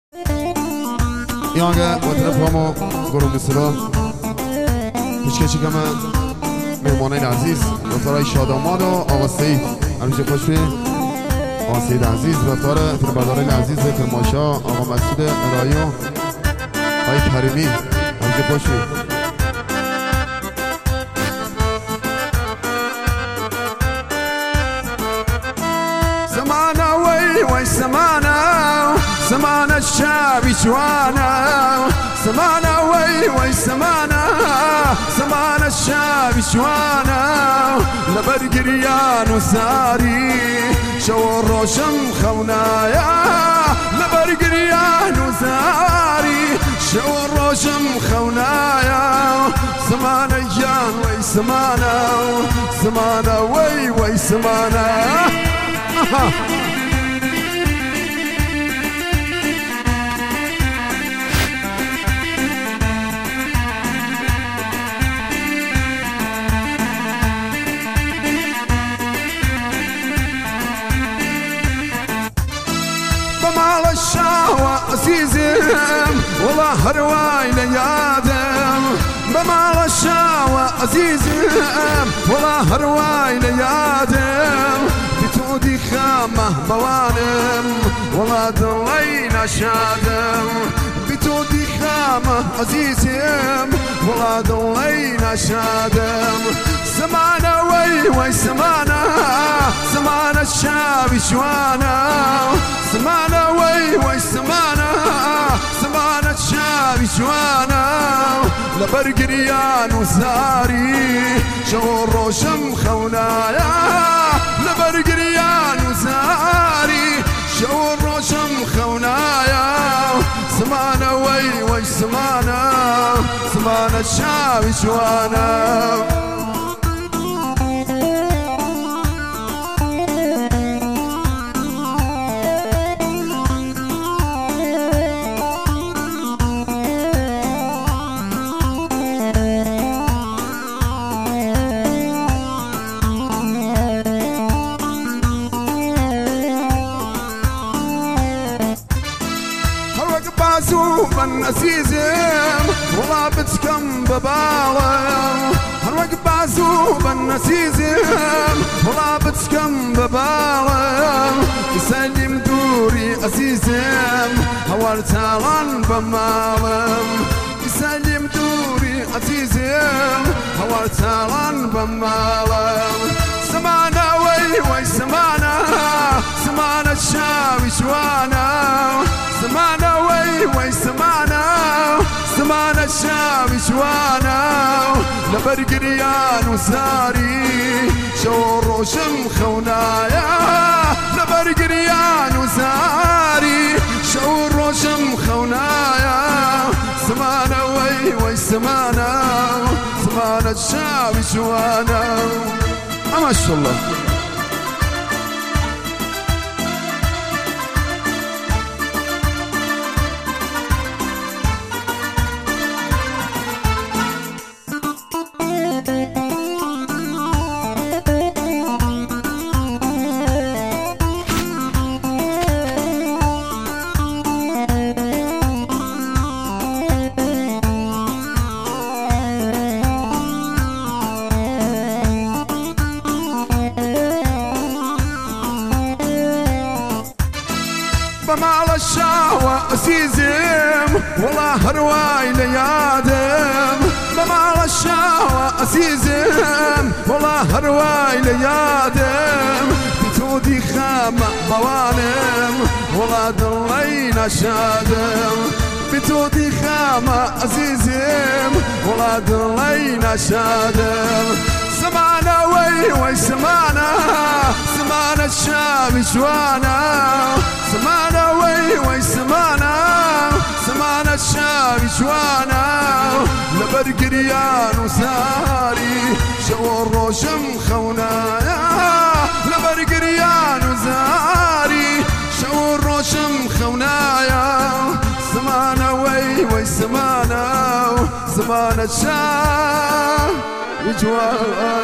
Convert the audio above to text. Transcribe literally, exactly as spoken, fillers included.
یانگه و طرف همو گروه مثلا هیچ کچی که من مهمانین عزیز رفتارای شاداماد و آقا سید همیشه خوش بید آقا سید عزیز رفتار فربردارین عزیز کرماشا آقا مسعود ارائیو آقای کریمی همیشه خوش بید سمانة وي وي سمانة سمانة الشعبي شوانا سمانة وي وي سمانة سمانة الشعبي شوانا لبرقريان وساري شو الروشم خونايا لبرقريان وساري شو الروشم خونايا سمانة جان وي سمانة سمانة وي وي سمانة بمال الشهوة عزيزم والله هرواي ليادم بمال الشهوة عزيزم والله هرواي ليادم بتودي خامة بوانم والله ضلينا شادم بتودي خامة عزيزم والله ضلينا شادم سمانة وي وي سمانة سمانة الشعبي شوانا سمانة وي وي سمانة سمانة الشعبي شوانا لبرقريان وساري شو الروشم خونايا لبرقريان وساري شو الروشم خونايا سمانة وي وي سمانة سمانة الشعبي شوانا بازوبا عزيزم والله بتكم ببالم هروق بازوبا عزيزم والله بتكم ببالم يسلم دوري عزيزم هورتالن بمالم يسلم دوري عزيزم هورتالن بمالم سمانة وي وي سمانة سمانة الشاوي شوانا سمانة وي وي سمانة سمانة الشاوي شوانا لبرقريان وساري شو الروشم خونايا لبرقريان وساري شو الروشم خونايا سمانة وي وي سمانة سمانة الشاوي شوانا ما شاء الله بمال الشهوة عزيزم والله هرواي ليادم بمال الشهوة عزيزم والله هرواي ليادم بتودي خامة بوانم والله ضلينا شادم بتودي خامة عزيزم والله ضلينا شادم سمانة وي وي سمانة سمانة الشعبي شوانا سمانة وي وي سمانة سمانة الشعبي شوانا لبرقريان وساري شو الروشم خونايا لبرقريان وساري شو الروشم خونايا سمانة وي وي سمانة سمانة الشعبي شوانا